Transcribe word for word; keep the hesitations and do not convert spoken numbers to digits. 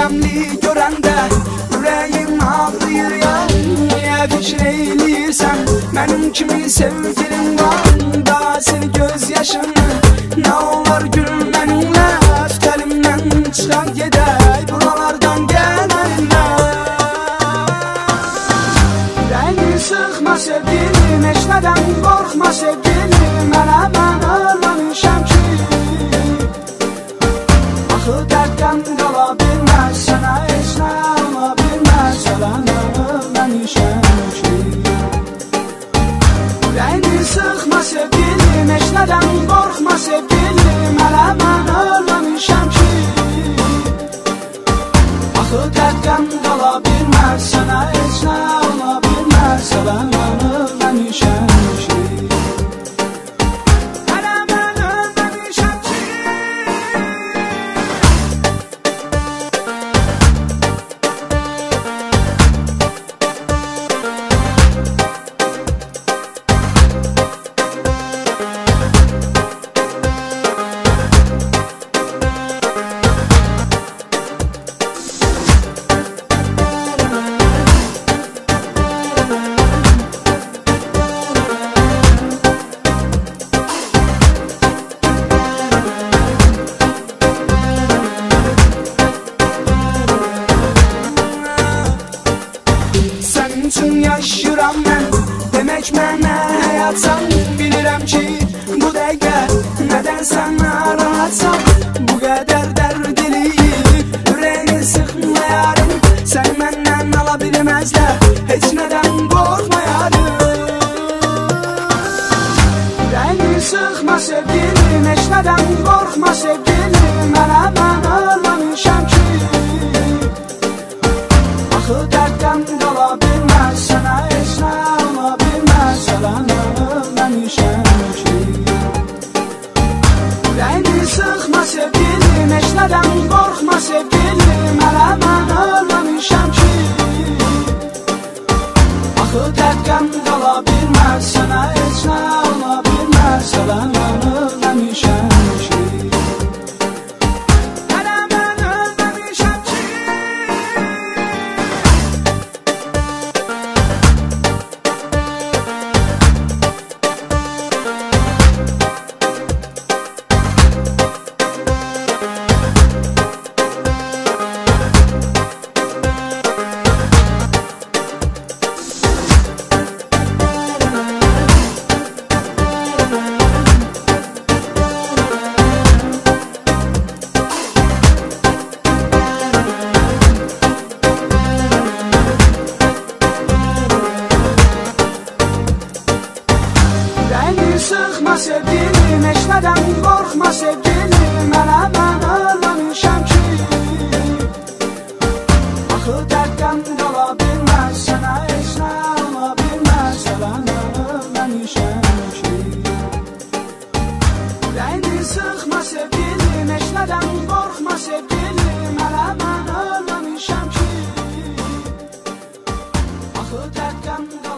Qəmli görəndə ürəyim ağrıyır ya. Niyə fikir eyləyirsən mənim kimi sevgilim var? Daha sil göz yaşını, nə olar gülüm mənimlə. Əlimdən çıxan gedək buralardan gələrinlə. Rəngi sıxma sevgilim, heç nədən qorxma sevgilim. Mənə mən ölməmişəm ki. Axı dərddən qala bilməz, sənə heç nə ola bilməz. Sələn ölməmişəm ki. Rəngi sıxma sevgilim, heç nədən qorxma sevgilim. Mənə mən ölməmişəm ki. Axı dərddən qala bilməz, sənə heç nə ola bilməz. Sələn ölməmişəm ki. Üçün yaşıram mən, demək mənə həyatsan. Bilirəm ki, bu dəqiqə nədən sən narahatsan. Bu qədər dərd eləyib, ürəyini sıxma yarım. Səni məndən ala bilməzlər, heç nədən qorxma yarım. Ürəyini sıxma sevgilim, heç nədən qorxma sevgilim. Mənə mən ölməmişəm ki. Axı dərddən qala bilməz, sənə heç nə ola bilməz. Sələn ölməmişəm ki. Ürəyini sıxma sevgilim, heç nədən qorxma sevgilim. Mənə mən ölməmişəm ki. Axı dərddən qala bilməz, sənə heç nə ola bilməz. Sələn ölməmişəm ki. Sıxma sevgilim, heç nədən qorxma sevgilim. Mənə mən ölməmişəm ki. Axı dərddən qala bilməz, sənə heç nə ola bilməz. Sələn ölməmişəm ki. Ürəyini sıxma sevgilim, heç nədən qorxma sevgilim. Mənə mən ölməmişəm ki. Axı dərddən